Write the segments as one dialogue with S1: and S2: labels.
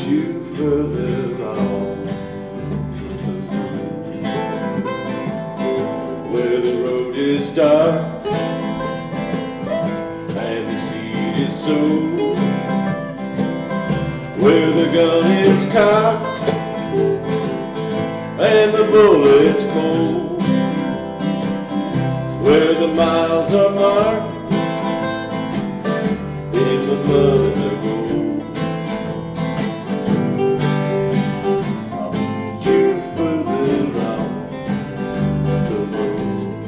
S1: you further on, where the road is dark and the seed is sown, where the gun is cocked and the bullet's cold, where the miles are marked in the mud and the gold. I'll meet you further on the road.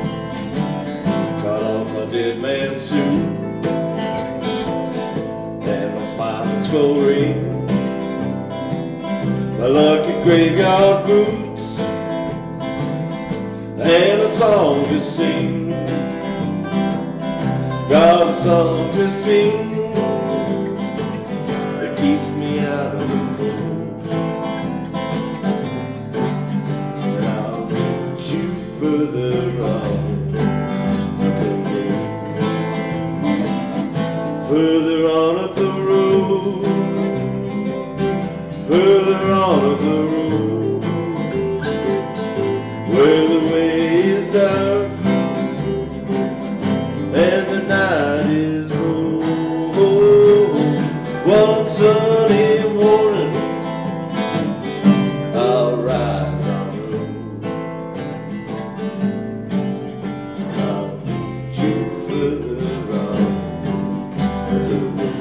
S1: Got on my dead man's suit and my smiling skull ring, my lucky graveyard boots, and a song to sing. Got a song to sing that keeps me out of the cold. And I'll meet you further on the road, further on up the road, further on up the road, where the way is dark and the night is cold. One sunny morning I'll rise on the road. I'll meet you further on the road.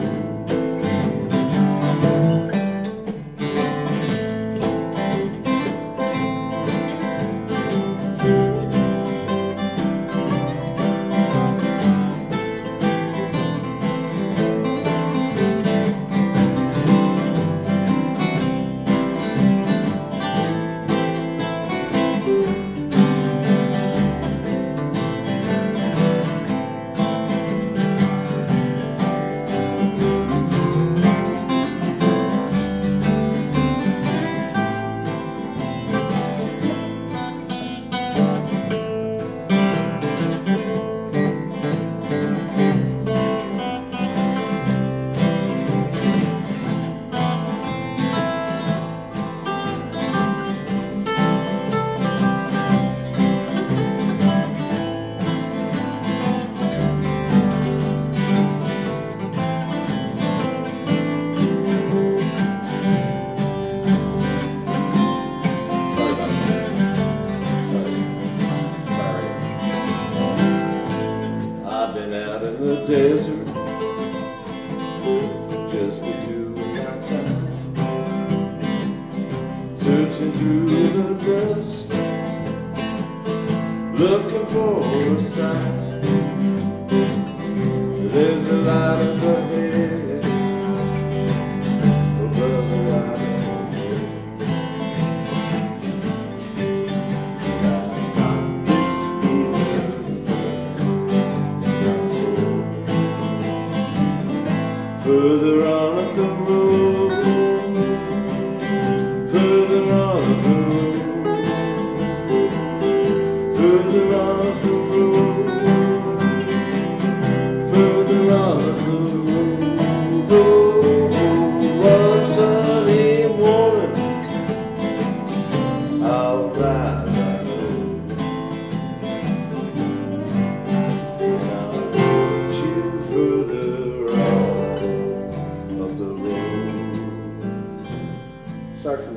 S1: I've been out in the desert just for you and my time, searching through the dust, looking for a sign. There's a light up ahead, above the light ahead. Further on up the road, further on up the road, further on up the road, further on up the road. One sunny morning I'll rise on the road. I'll put you further on. Sorry for